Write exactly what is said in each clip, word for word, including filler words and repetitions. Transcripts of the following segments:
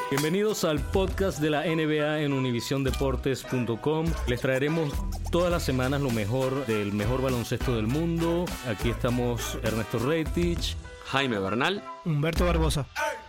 Bienvenidos al podcast de la N B A en univision deportes punto com. Les traeremos todas las semanas lo mejor del mejor baloncesto del mundo. Aquí estamos Ernesto Reitich, Jaime Bernal, Humberto Barbosa.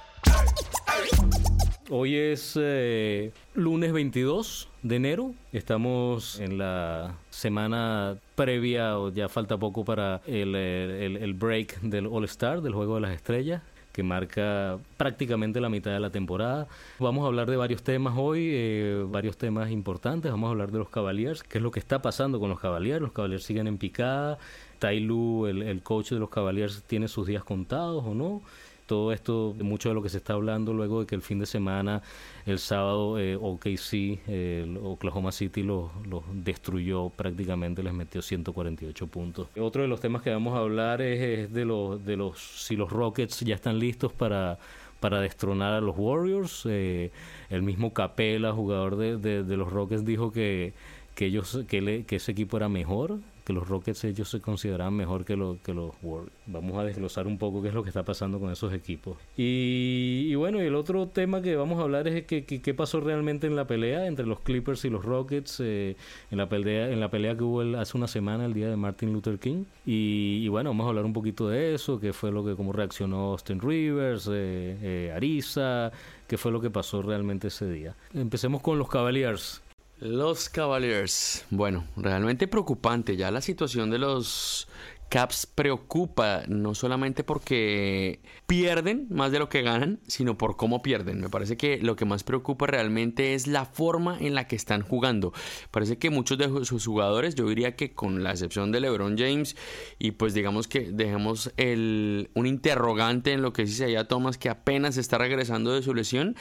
Hoy es eh, lunes veintidós de enero. Estamos en la semana previa, o ya falta poco para el, el, el break del All-Star, del Juego de las Estrellas, que marca prácticamente la mitad de la temporada. Vamos a hablar de varios temas hoy, eh, varios temas importantes. Vamos a hablar de los Cavaliers, qué es lo que está pasando con los Cavaliers. Los Cavaliers siguen en picada. Ty Lue, el, el coach de los Cavaliers, tiene sus días contados o no. Todo esto, mucho de lo que se está hablando luego de que el fin de semana, el sábado, eh, O K C, eh, el Oklahoma City los lo destruyó prácticamente, les metió ciento cuarenta y ocho puntos. Otro de los temas que vamos a hablar es, es de, los, de los si los Rockets ya están listos para, para destronar a los Warriors. Eh, el mismo Capela, jugador de, de, de los Rockets, dijo que, que, ellos, que, le, que ese equipo era mejor, que los Rockets ellos se consideraban mejor que, lo, que los Warriors. Vamos a desglosar un poco qué es lo que está pasando con esos equipos. Y, y bueno, y el otro tema que vamos a hablar es que, que, qué pasó realmente en la pelea entre los Clippers y los Rockets, eh, en la pelea en la pelea que hubo el, hace una semana, el día de Martin Luther King. Y, y bueno, vamos a hablar un poquito de eso, qué fue lo que, cómo reaccionó Austin Rivers, eh, eh, Ariza, qué fue lo que pasó realmente ese día. Empecemos con los Cavaliers. Los Cavaliers, bueno, realmente preocupante. Ya la situación de los Caps preocupa, no solamente porque pierden más de lo que ganan, sino por cómo pierden. Me parece que lo que más preocupa realmente es la forma en la que están jugando. Parece que muchos de sus jugadores, yo diría que con la excepción de LeBron James, y pues digamos que dejemos el, un interrogante en lo que dice Isaiah Thomas, que apenas está regresando de su lesión,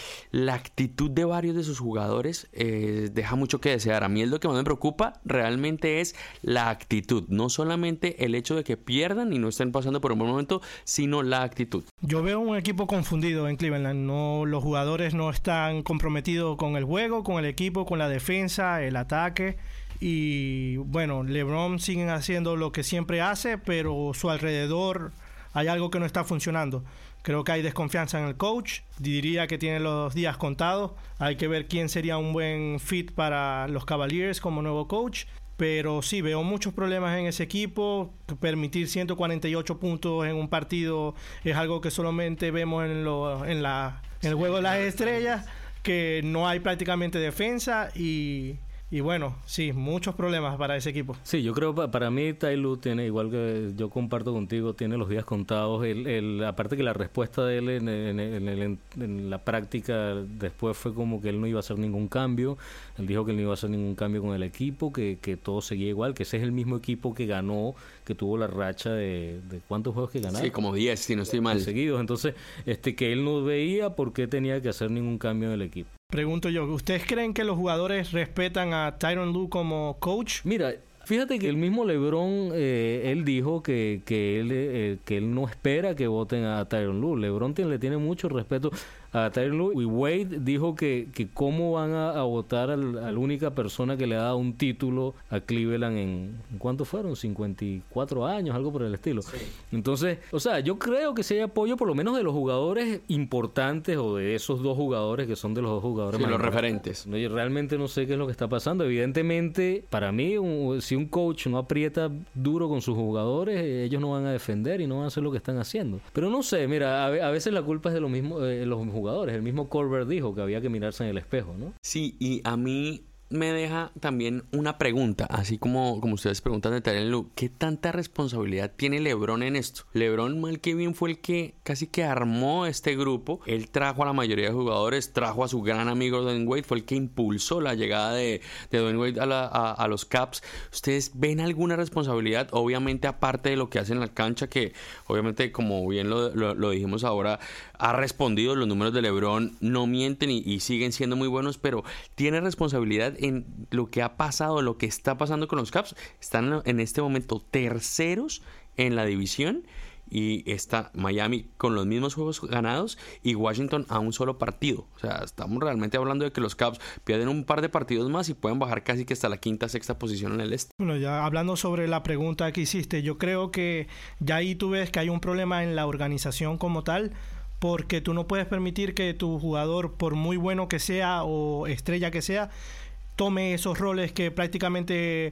la actitud de varios de sus jugadores eh, deja mucho que desear. A mí es lo que más me preocupa, realmente es la actitud, no solamente el hecho de que pierdan y no estén pasando por un buen momento, sino la actitud. Yo veo un equipo confundido en Cleveland. No, los jugadores no están comprometidos con el juego, con el equipo, con la defensa, el ataque. Y bueno, LeBron sigue haciendo lo que siempre hace, pero a su alrededor hay algo que no está funcionando. Creo que hay desconfianza en el coach. Diría que tiene los días contados. Hay que ver quién sería un buen fit para los Cavaliers como nuevo coach. Pero sí, veo muchos problemas en ese equipo. Permitir ciento cuarenta y ocho puntos en un partido es algo que solamente vemos en, lo, en, la, en el Juego de las Estrellas, que no hay prácticamente defensa y... Y bueno, sí, muchos problemas para ese equipo. Sí, yo creo que para mí Ty Lue tiene, igual que yo comparto contigo, tiene los días contados. El, el, aparte que la respuesta de él en, en, en, en, en la práctica después fue como que él no iba a hacer ningún cambio. Él dijo que él no iba a hacer ningún cambio con el equipo, que, que todo seguía igual, que ese es el mismo equipo que ganó, que tuvo la racha de, de ¿cuántos juegos que ganaron? Sí, como diez, si no estoy mal. Seguidos. Entonces, este que él no veía por qué tenía que hacer ningún cambio en el equipo. Pregunto yo, ¿ustedes creen que los jugadores respetan a Tyronn Lue como coach? Mira, fíjate que el mismo LeBron, eh, él dijo que, que, él, eh, que él no espera que voten a Tyronn Lue. LeBron tiene, le tiene mucho respeto a Tyronn Lue. Y Wade dijo que, que cómo van a, a votar a la única persona que le ha dado un título a Cleveland en, ¿en cuánto fueron? cincuenta y cuatro años, algo por el estilo. Sí. Entonces, o sea, yo creo que si hay apoyo por lo menos de los jugadores importantes o de esos dos jugadores que son de los dos jugadores sí, más los referentes. Yo realmente no sé qué es lo que está pasando. Evidentemente, para mí, un, si un coach no aprieta duro con sus jugadores, ellos no van a defender y no van a hacer lo que están haciendo. Pero no sé, mira, a, a veces la culpa es de lo mismo, eh, los jugadores. El mismo Colbert dijo que había que mirarse en el espejo, ¿no? Sí, y a mí me deja también una pregunta, así como, como ustedes preguntan de Tyronn Lue, ¿qué tanta responsabilidad tiene LeBron en esto? LeBron, mal que bien, fue el que casi que armó este grupo. Él trajo a la mayoría de jugadores, trajo a su gran amigo Dwayne Wade, fue el que impulsó la llegada de, de Dwayne Wade a, la, a, a los Caps. ¿Ustedes ven alguna responsabilidad? Obviamente, aparte de lo que hace en la cancha, que obviamente, como bien lo, lo, lo dijimos ahora, ha respondido. Los números de LeBron no mienten y, y siguen siendo muy buenos, pero tiene responsabilidad en lo que ha pasado, lo que está pasando con los Caps. Están en este momento terceros en la división y está Miami con los mismos juegos ganados y Washington a un solo partido. O sea, estamos realmente hablando de que los Caps pierden un par de partidos más y pueden bajar casi que hasta la quinta, sexta posición en el este. Bueno, ya hablando sobre la pregunta que hiciste, yo creo que ya ahí tú ves que hay un problema en la organización como tal, porque tú no puedes permitir que tu jugador, por muy bueno que sea o estrella que sea, tome esos roles que prácticamente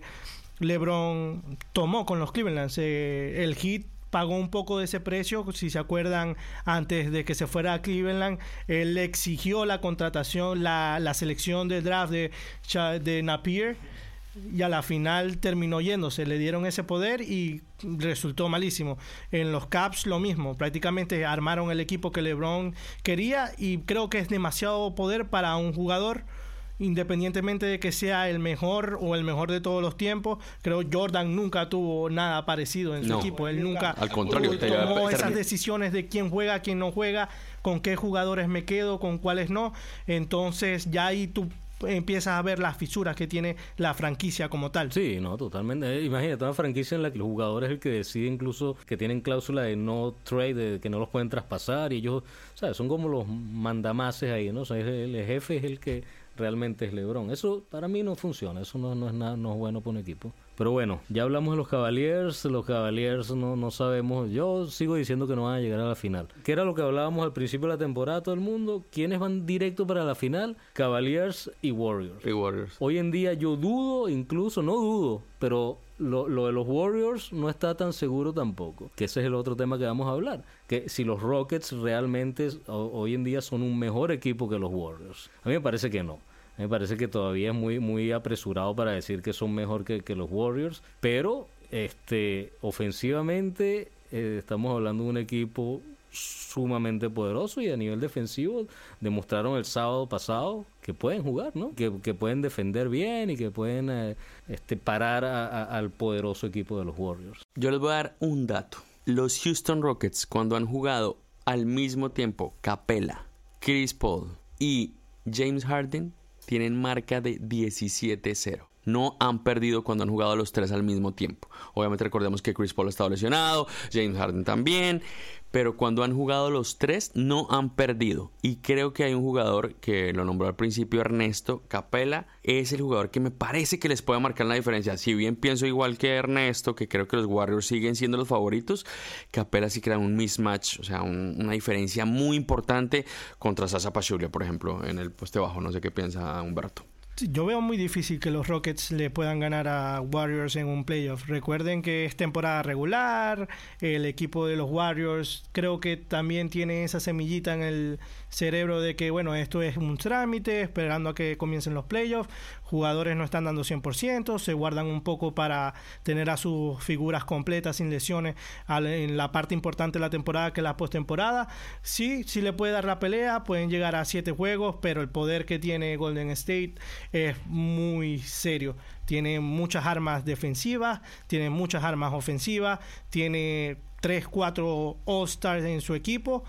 LeBron tomó con los Cleveland. Eh, el Heat pagó un poco de ese precio. Si se acuerdan, antes de que se fuera a Cleveland, él exigió la contratación, la, la selección de draft de, de Napier, y a la final terminó yéndose. Le dieron ese poder y resultó malísimo. En los Caps lo mismo, prácticamente armaron el equipo que LeBron quería, y creo que es demasiado poder para un jugador, independientemente de que sea el mejor o el mejor de todos los tiempos. Creo Jordan nunca tuvo nada parecido en su no. equipo. Él nunca al contrario, tomó esas decisiones de quién juega, quién no juega, con qué jugadores me quedo, con cuáles no. Entonces ya ahí tú empiezas a ver las fisuras que tiene la franquicia como tal. Sí, no, totalmente. Eh, imagínate una franquicia en la que el jugador es el que decide, incluso que tienen cláusula de no trade, de que no los pueden traspasar, y ellos, ¿sabes? Son como los mandamases ahí, ¿no? O sea, el, el jefe es el que realmente es LeBron. Eso para mí no funciona, eso no, no es nada, no es bueno para un equipo. Pero bueno, ya hablamos de los Cavaliers. Los Cavaliers no, no sabemos. Yo sigo diciendo que no van a llegar a la final. ¿Qué era lo que hablábamos al principio de la temporada todo el mundo? ¿Quiénes van directo para la final? Cavaliers y Warriors. Y Warriors. Hoy en día yo dudo, incluso, no dudo, pero lo, lo de los Warriors no está tan seguro tampoco. Que ese es el otro tema que vamos a hablar. Que si los Rockets realmente o, hoy en día son un mejor equipo que los Warriors. A mí me parece que no. Me parece que todavía es muy muy apresurado para decir que son mejor que, que los Warriors, pero este ofensivamente eh, estamos hablando de un equipo sumamente poderoso, y a nivel defensivo demostraron el sábado pasado que pueden jugar, ¿no? Que, que pueden defender bien y que pueden eh, este, parar a, a, al poderoso equipo de los Warriors. Yo les voy a dar un dato. Los Houston Rockets, cuando han jugado al mismo tiempo Capela, Chris Paul y James Harden, tienen marca de diecisiete cero. No han perdido cuando han jugado los tres al mismo tiempo. Obviamente recordemos que Chris Paul ha estado lesionado, James Harden también, pero cuando han jugado los tres no han perdido. Y creo que hay un jugador que lo nombró al principio, Ernesto Capela, es el jugador que me parece que les puede marcar la diferencia. Si bien pienso igual que Ernesto, que creo que los Warriors siguen siendo los favoritos, Capela sí crea un mismatch, o sea, un, una diferencia muy importante contra Zaza Pachulia, por ejemplo, en el poste bajo. No sé qué piensa Humberto. Yo veo muy difícil que los Rockets le puedan ganar a Warriors en un playoff. Recuerden que es temporada regular, el equipo de los Warriors creo que también tiene esa semillita en el cerebro de que, bueno, esto es un trámite, esperando a que comiencen los playoffs. Jugadores no están dando cien por ciento, se guardan un poco para tener a sus figuras completas, sin lesiones, en la parte importante de la temporada, que es la postemporada. Sí, sí le puede dar la pelea, pueden llegar a siete juegos, pero el poder que tiene Golden State es muy serio. Tiene muchas armas defensivas, tiene muchas armas ofensivas, tiene tres, cuatro All-Stars en su equipo,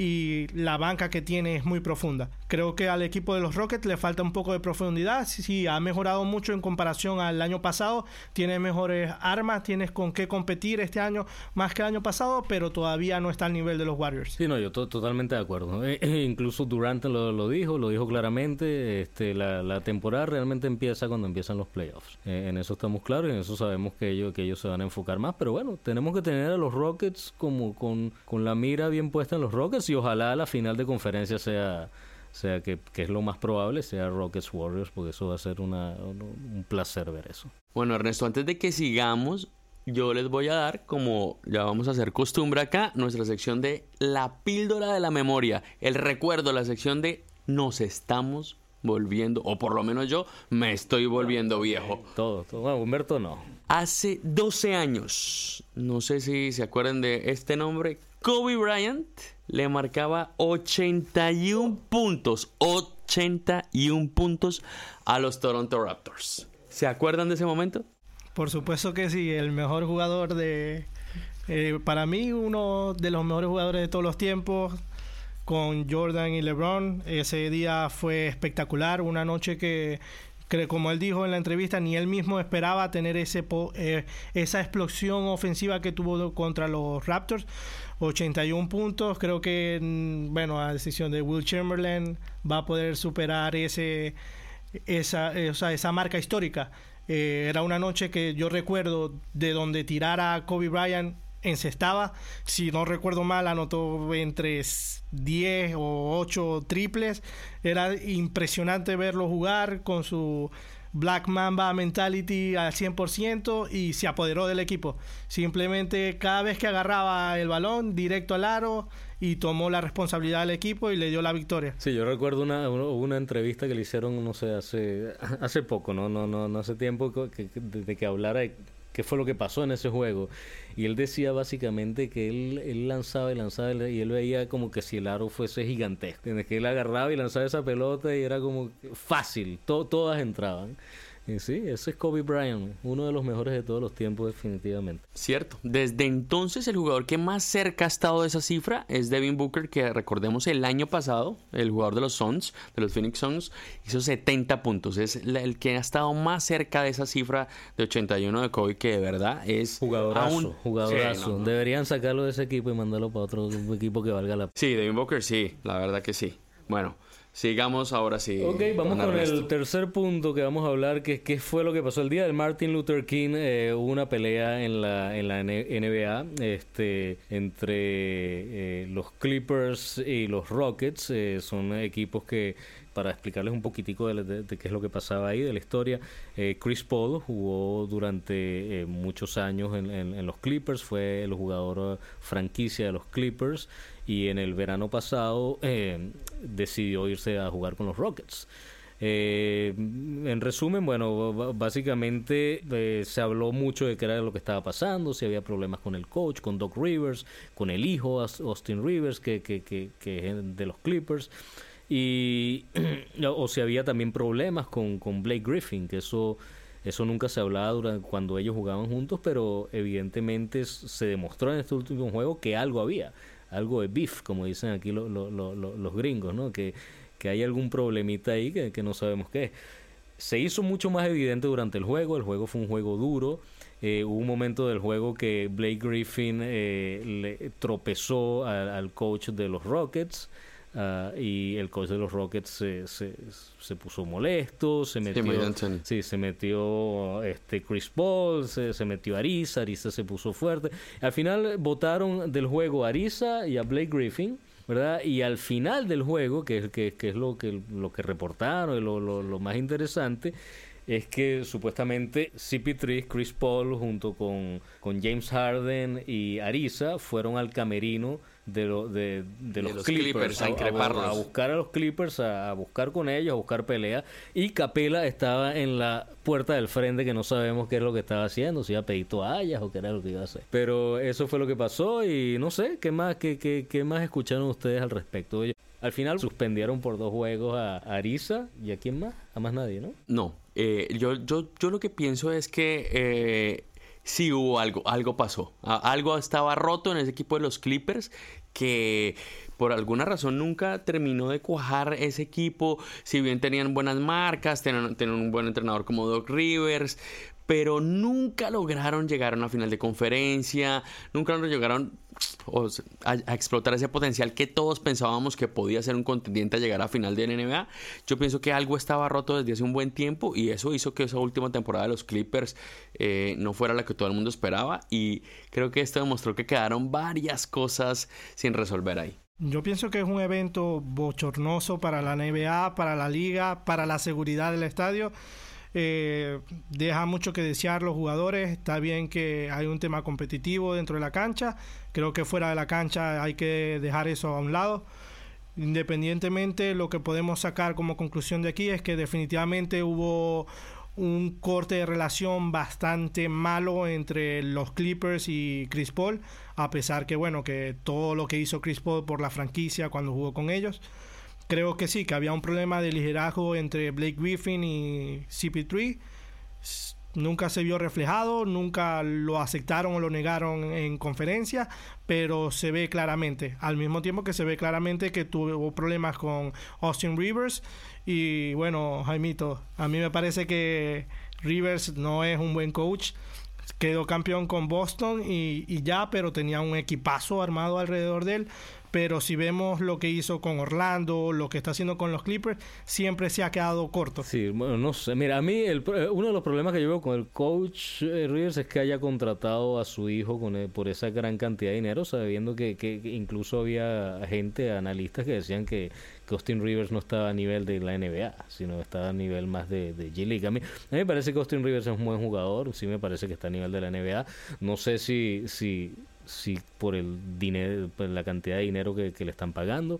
y la banca que tiene es muy profunda. Creo que al equipo de los Rockets le falta un poco de profundidad. Sí, sí, ha mejorado mucho en comparación al año pasado. Tiene mejores armas, tienes con qué competir este año más que el año pasado, pero todavía no está al nivel de los Warriors. Sí, no, yo to- totalmente de acuerdo. Eh, eh, incluso Durant lo, lo dijo, lo dijo claramente. Este, la, la temporada realmente empieza cuando empiezan los playoffs. Eh, en eso estamos claros y en eso sabemos que ellos, que ellos se van a enfocar más. Pero bueno, tenemos que tener a los Rockets como con, con la mira bien puesta en los Rockets, y ojalá la final de conferencia sea... O sea, que, que es lo más probable, sea Rockets Warriors, porque eso va a ser una, un, un placer ver eso. Bueno, Ernesto, antes de que sigamos, yo les voy a dar, como ya vamos a hacer costumbre acá, nuestra sección de la píldora de la memoria, el recuerdo, la sección de nos estamos volviendo, o por lo menos yo me estoy volviendo viejo. Todo, todo. Bueno, Humberto no. Hace doce años, no sé si se acuerdan de este nombre, Kobe Bryant le marcaba ochenta y uno puntos, ochenta y uno puntos a los Toronto Raptors. ¿Se acuerdan de ese momento? Por supuesto que sí, el mejor jugador de... Eh, para mí, uno de los mejores jugadores de todos los tiempos, con Jordan y LeBron. Ese día fue espectacular, una noche que... que como él dijo en la entrevista, ni él mismo esperaba tener ese po- eh, esa explosión ofensiva que tuvo contra los Raptors. ochenta y uno puntos, creo que, bueno, a decisión de Will Chamberlain va a poder superar ese esa, eh, o sea, esa marca histórica. Eh, era una noche que yo recuerdo de donde tirar a Kobe Bryant encestaba. Si no recuerdo mal, anotó entre diez o ocho triples. Era impresionante verlo jugar con su Black Mamba mentality al cien por ciento y se apoderó del equipo. Simplemente cada vez que agarraba el balón, directo al aro, y tomó la responsabilidad del equipo y le dio la victoria. Sí, yo recuerdo una, una entrevista que le hicieron, no sé, hace hace poco, no no no, no hace tiempo, que, que, de que hablara de qué fue lo que pasó en ese juego. Y él decía básicamente que él, él lanzaba y lanzaba y él veía como que si el aro fuese gigantesco. Que él agarraba y lanzaba esa pelota y era como fácil, to, todas entraban. Y sí, ese es Kobe Bryant, uno de los mejores de todos los tiempos, definitivamente. Cierto. Desde entonces, el jugador que más cerca ha estado de esa cifra es Devin Booker, que recordemos el año pasado, el jugador de los Suns, de los Phoenix Suns, hizo setenta puntos. Es el que ha estado más cerca de esa cifra de ochenta y uno de Kobe, que de verdad es... Jugadorazo, aún... jugadorazo. Sí, no, no. Deberían sacarlo de ese equipo y mandarlo para otro equipo que valga la pena. Sí, Devin Booker sí, la verdad que sí. Bueno... Sigamos ahora sí. Ok, vamos con el tercer punto que vamos a hablar, que es qué fue lo que pasó el día del Martin Luther King. Eh, hubo una pelea en la en la N B A este, entre eh, los Clippers y los Rockets. Eh, son equipos que, para explicarles un poquitico de, de, de qué es lo que pasaba ahí, de la historia, eh, Chris Paul jugó durante eh, muchos años en, en, en los Clippers, fue el jugador franquicia de los Clippers, y en el verano pasado eh, decidió irse a jugar con los Rockets. Eh, en resumen, bueno, básicamente eh, se habló mucho de qué era lo que estaba pasando, si había problemas con el coach, con Doc Rivers, con el hijo Austin Rivers, que, que, que, que es de los Clippers, y o si había también problemas con, con Blake Griffin, que eso eso nunca se hablaba durante, cuando ellos jugaban juntos, pero evidentemente se demostró en este último juego que algo había, algo de beef, como dicen aquí lo, lo, lo, lo, los gringos, ¿no? Que, que hay algún problemita ahí que, que no sabemos qué es. Se hizo mucho más evidente durante el juego. El juego fue un juego duro. Eh, hubo un momento del juego que Blake Griffin eh, le tropezó al, al coach de los Rockets. Uh, y el coach de los Rockets se, se, se puso molesto, se metió, sí, sí, se metió este Chris Paul, se, se metió Ariza, Ariza se puso fuerte. Al final votaron del juego a Ariza y a Blake Griffin, ¿verdad? Y al final del juego, que, que, que es lo que, lo que reportaron, lo, lo, lo más interesante, es que supuestamente C P tres, Chris Paul, junto con, con James Harden y Ariza, fueron al camerino de, lo, de, de, los, de los Clippers, Clippers a, a, a buscar a los Clippers, a, a buscar con ellos, a buscar pelea, y Capela estaba en la puerta del frente, que no sabemos qué es lo que estaba haciendo, si iba a pedir toallas o qué era lo que iba a hacer, pero eso fue lo que pasó. Y no sé, ¿qué más, qué, qué, qué más escucharon ustedes al respecto? Al final suspendieron por dos juegos a Ariza, ¿y a quién más? A más nadie, ¿no? No, eh, yo, yo, yo lo que pienso es que eh, sí hubo algo, algo pasó. Algo estaba roto en ese equipo de los Clippers, que por alguna razón nunca terminó de cuajar ese equipo. Si bien tenían buenas marcas, tenían, tenían un buen entrenador como Doc Rivers, pero nunca lograron llegar a una final de conferencia, nunca llegaron a, a explotar ese potencial que todos pensábamos que podía ser un contendiente a llegar a final de la N B A. Yo pienso que algo estaba roto desde hace un buen tiempo, y eso hizo que esa última temporada de los Clippers eh, no fuera la que todo el mundo esperaba, y creo que esto demostró que quedaron varias cosas sin resolver ahí. Yo pienso que es un evento bochornoso para la N B A, para la liga, para la seguridad del estadio. Eh, deja mucho que desear los jugadores. Está bien que hay un tema competitivo dentro de la cancha, creo que fuera de la cancha hay que dejar eso a un lado. Independientemente, lo que podemos sacar como conclusión de aquí es que definitivamente hubo un corte de relación bastante malo entre los Clippers y Chris Paul, a pesar que bueno, que todo lo que hizo Chris Paul por la franquicia cuando jugó con ellos. Creo que sí, que había un problema de liderazgo entre Blake Griffin y C P tres. Nunca se vio reflejado, nunca lo aceptaron o lo negaron en conferencia, pero se ve claramente, al mismo tiempo que se ve claramente que tuvo problemas con Austin Rivers. Y bueno, Jaimito, a mí me parece que Rivers no es un buen coach. quedó campeón con Boston y, y ya, pero tenía un equipazo armado alrededor de él. Pero si vemos lo que hizo con Orlando, lo que está haciendo con los Clippers, siempre se ha quedado corto. Sí, bueno, no sé. Mira, a mí el, uno de los problemas que yo veo con el coach eh, Rivers es que haya contratado a su hijo con el, por esa gran cantidad de dinero, sabiendo que, que, que incluso había gente, analistas que decían que, que Austin Rivers no estaba a nivel de la N B A, sino estaba a nivel más de, de G League. A mí, a mí me parece que Austin Rivers es un buen jugador, sí me parece que está a nivel de la N B A. No sé si... si sí por el dinero, por la cantidad de dinero que, que le están pagando,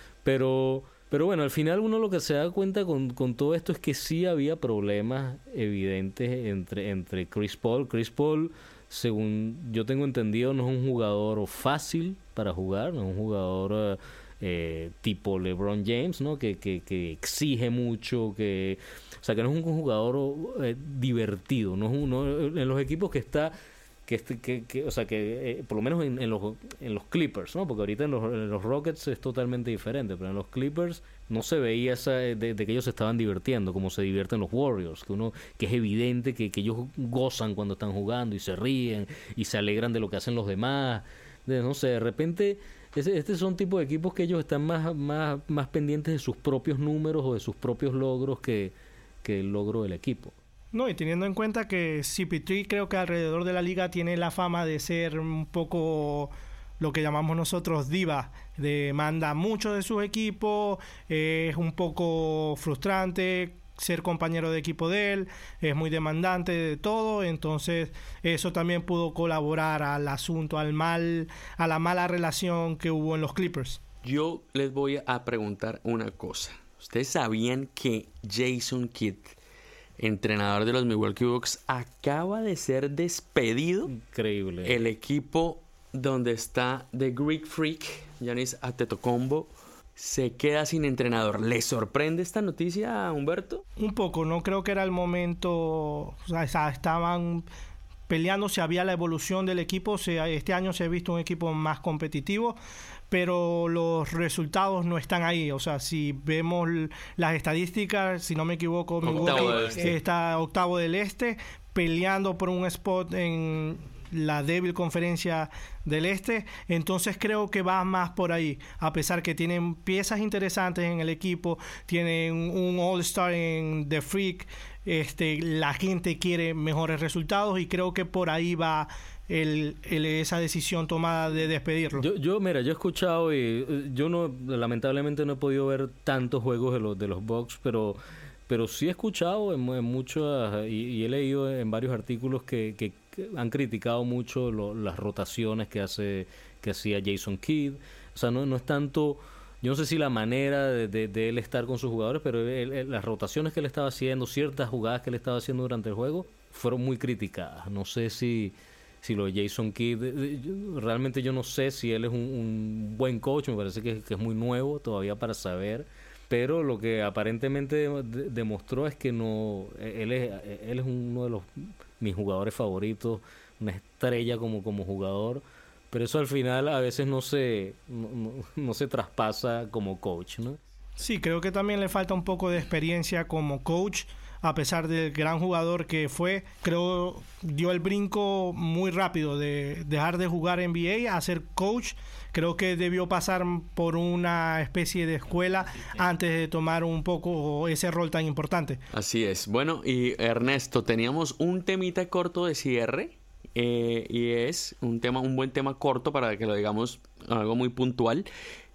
pero pero bueno, al final uno lo que se da cuenta con, con todo esto es que sí había problemas evidentes entre, entre Chris Paul. Chris Paul, según yo tengo entendido, no es un jugador fácil para jugar, no es un jugador eh, tipo LeBron James, ¿no? Que, que, que exige mucho, que o sea que no es un jugador eh, divertido, no es uno en los equipos que está Que, que, que, o sea, que eh, por lo menos en, en, los, en los Clippers, ¿no? Porque ahorita en los, en los Rockets es totalmente diferente, pero en los Clippers no se veía esa de, de que ellos se estaban divirtiendo, como se divierten los Warriors, que uno que es evidente que, que ellos gozan cuando están jugando y se ríen y se alegran de lo que hacen los demás. De, no sé, de repente ese, este son tipos de equipos que ellos están más, más, más pendientes de sus propios números o de sus propios logros que, que el logro del equipo. No, y teniendo en cuenta que C P tres creo que alrededor de la liga tiene la fama de ser un poco lo que llamamos nosotros diva, de manda mucho de sus equipos, eh, es un poco frustrante ser compañero de equipo de él, es muy demandante de todo, entonces eso también pudo colaborar al asunto, al mal, a la mala relación que hubo en los Clippers. Yo les voy a preguntar una cosa. ¿Ustedes sabían que Jason Kidd, entrenador de los Milwaukee Bucks, acaba de ser despedido? Increíble. El equipo donde está The Greek Freak, Giannis Antetokounmpo, se queda sin entrenador. ¿Le sorprende esta noticia, Humberto? Un poco, no creo que era el momento. O sea, estaban peleando si había la evolución del equipo. Este año se ha visto un equipo más competitivo, pero los resultados no están ahí. O sea, si vemos las estadísticas, si no me equivoco, Milwaukee este. está octavo del este, peleando por un spot en la débil conferencia del este. Entonces creo que va más por ahí, a pesar que tienen piezas interesantes en el equipo, tienen un All-Star en The Freak, este, la gente quiere mejores resultados y creo que por ahí va El, el, esa decisión tomada de despedirlo. Yo, yo mira, yo he escuchado y yo no, lamentablemente no he podido ver tantos juegos de los de los Bucks, pero pero sí he escuchado en, en muchos y, y he leído en varios artículos que, que, que han criticado mucho lo, las rotaciones que hace que hacía Jason Kidd. O sea, no no es tanto, yo no sé si la manera de, de, de él estar con sus jugadores, pero él, él, las rotaciones que él estaba haciendo, ciertas jugadas que él estaba haciendo durante el juego fueron muy criticadas. No sé si Si lo de Jason Kidd, realmente yo no sé si él es un, un buen coach, me parece que, que es muy nuevo todavía para saber, pero lo que aparentemente de, demostró es que no, él es, él es uno de los mis jugadores favoritos, una estrella como, como jugador, pero eso al final a veces no se, no, no, no se traspasa como coach, ¿no? Sí, creo que también le falta un poco de experiencia como coach. A pesar del gran jugador que fue, creo dio el brinco muy rápido de dejar de jugar N B A a ser coach. Creo que debió pasar por una especie de escuela antes de tomar un poco ese rol tan importante. Así es. Bueno, y Ernesto, teníamos un temita corto de cierre eh, y es un tema, un buen tema corto para que lo digamos algo muy puntual.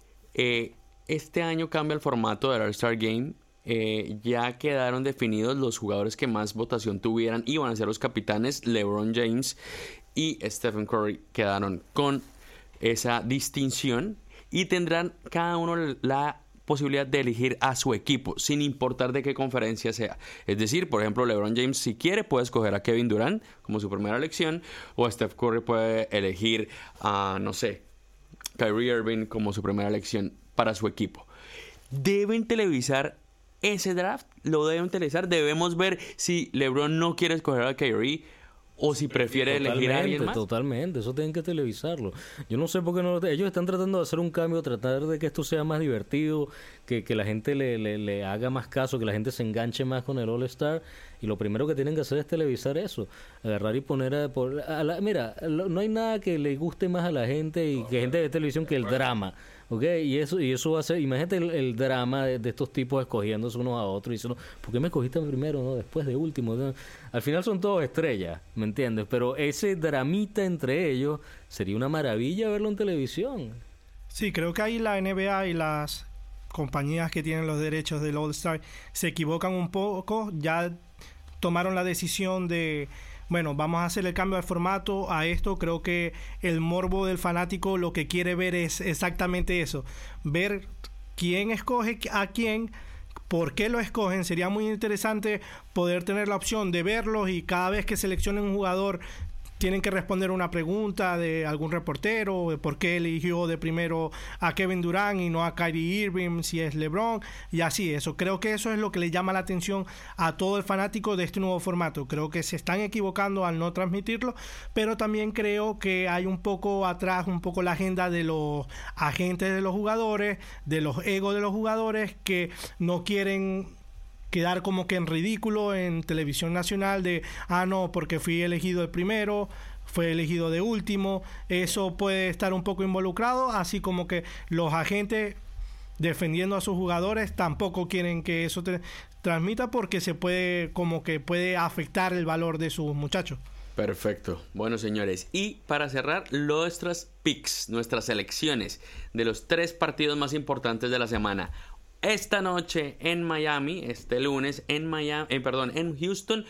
Eh, este año cambia el formato del All-Star Game. Eh, ya quedaron definidos los jugadores que más votación tuvieran y van a ser los capitanes. LeBron James y Stephen Curry quedaron con esa distinción y tendrán cada uno la posibilidad de elegir a su equipo sin importar de qué conferencia sea. Es decir, por ejemplo, LeBron James, si quiere, puede escoger a Kevin Durant como su primera elección, o a Steph Curry puede elegir a, no sé, Kyrie Irving como su primera elección para su equipo. Deben televisar ese draft, lo deben televisar. Debemos ver si LeBron no quiere escoger a Kyrie o si prefiere totalmente, elegir a alguien más. Totalmente, eso tienen que televisarlo. Yo no sé por qué no. Ellos están tratando de hacer un cambio, tratar de que esto sea más divertido, que, que la gente le, le, le haga más caso, que la gente se enganche más con el All-Star. y lo primero que tienen que hacer es televisar eso, agarrar y poner a, por, a la, mira, lo, no hay nada que le guste más a la gente y que gente de televisión que el drama. Okay, y eso y eso va a ser, imagínate el, el drama de, de estos tipos escogiéndose unos a otros y diciendo, ¿por qué me escogiste primero, no después de último? ¿No? Al final son todos estrellas, ¿me entiendes? Pero ese dramita entre ellos sería una maravilla verlo en televisión. Sí, creo que ahí la N B A y las compañías que tienen los derechos del All-Star se equivocan un poco, ya tomaron la decisión de bueno, vamos a hacer el cambio de formato a esto. Creo que el morbo del fanático lo que quiere ver es exactamente eso. Ver quién escoge a quién, por qué lo escogen. Sería muy interesante poder tener la opción de verlos y cada vez que seleccionen un jugador tienen que responder una pregunta de algún reportero, de por qué eligió de primero a Kevin Durant y no a Kyrie Irving, si es LeBron, y así eso. Creo que eso es lo que le llama la atención a todo el fanático de este nuevo formato. Creo que se están equivocando al no transmitirlo, pero también creo que hay un poco atrás, un poco la agenda de los agentes de los jugadores, de los egos de los jugadores, que no quieren quedar como que en ridículo en televisión nacional de, ah, no, porque fui elegido el primero, fue elegido de último. Eso puede estar un poco involucrado, así como que los agentes defendiendo a sus jugadores tampoco quieren que eso te transmita, porque se puede, como que puede afectar el valor de sus muchachos. Perfecto. Bueno, señores, y para cerrar, nuestras picks, nuestras selecciones de los tres partidos más importantes de la semana. Esta noche en Miami, este lunes en Miami, eh, perdón, en Houston,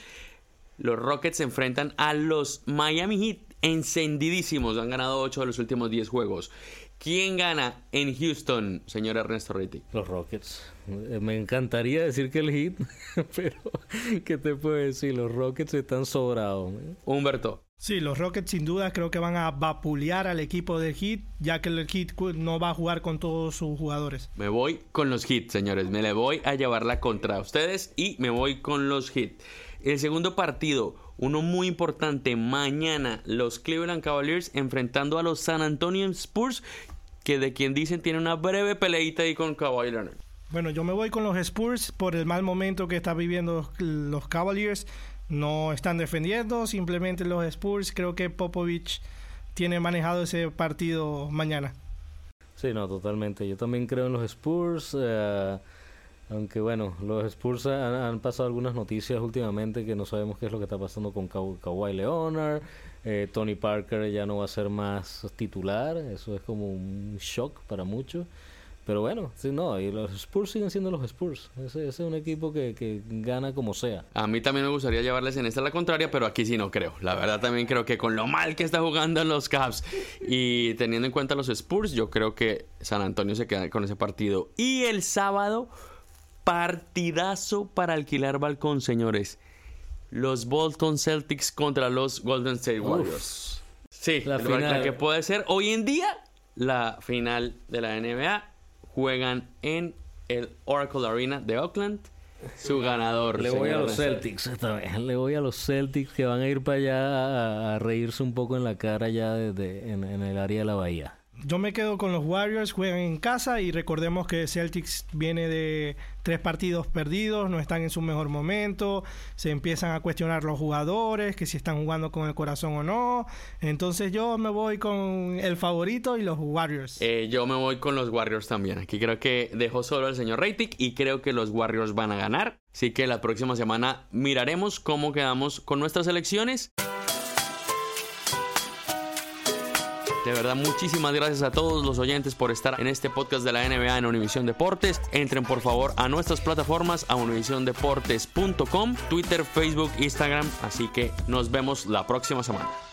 los Rockets se enfrentan a los Miami Heat, encendidísimos. Han ganado ocho de los últimos diez juegos. ¿Quién gana en Houston, señor Ernesto Rittig? Los Rockets. Me encantaría decir que el Heat, pero ¿qué te puedo decir? Los Rockets están sobrados. Humberto. Sí, los Rockets sin duda creo que van a vapulear al equipo del Heat, ya que el Heat no va a jugar con todos sus jugadores. Me voy con los Heat, señores. Me le voy a llevar la contra a ustedes y me voy con los Heat. El segundo partido, uno muy importante, mañana los Cleveland Cavaliers enfrentando a los San Antonio Spurs, que de quien dicen tiene una breve peleita ahí con Kawhi Leonard. Bueno, yo me voy con los Spurs por el mal momento que están viviendo los Cavaliers. No están defendiendo, simplemente los Spurs. Creo que Popovich tiene manejado ese partido mañana. Sí, no, totalmente. Yo también creo en los Spurs. Eh, aunque bueno, los Spurs han, han pasado algunas noticias últimamente que no sabemos qué es lo que está pasando con Ka- Kawhi Leonard. Eh, Tony Parker ya no va a ser más titular. Eso es como un shock para muchos. Pero bueno, sí, no, y los Spurs siguen siendo los Spurs. Ese, ese es un equipo que, que gana como sea. A mí también me gustaría llevarles en esta la contraria, pero aquí sí no creo. La verdad también creo que con lo mal que está jugando los Cavs y teniendo en cuenta los Spurs, yo creo que San Antonio se queda con ese partido. Y el sábado, partidazo para alquilar balcón, señores. Los Boston Celtics contra los Golden State Warriors. Uf, sí, la, final. la que puede ser hoy en día la final de la N B A. Juegan en el Oracle Arena de Oakland. Su ganador. Le voy a los Celtics esta vez. Le voy a los Celtics, que van a ir para allá a, a reírse un poco en la cara ya desde en, en el área de la bahía. Yo me quedo con los Warriors, juegan en casa y recordemos que Celtics viene de tres partidos perdidos, no están en su mejor momento, se empiezan a cuestionar los jugadores, que si están jugando con el corazón o no. Entonces yo me voy con el favorito y los Warriors. Eh, yo me voy con los Warriors también. Aquí creo que dejó solo al señor Rittig y creo que los Warriors van a ganar. Así que la próxima semana miraremos cómo quedamos con nuestras elecciones. De verdad, muchísimas gracias a todos los oyentes por estar en este podcast de la N B A en Univisión Deportes. Entren por favor a nuestras plataformas, a univision deportes punto com, Twitter, Facebook, Instagram. Así que nos vemos la próxima semana.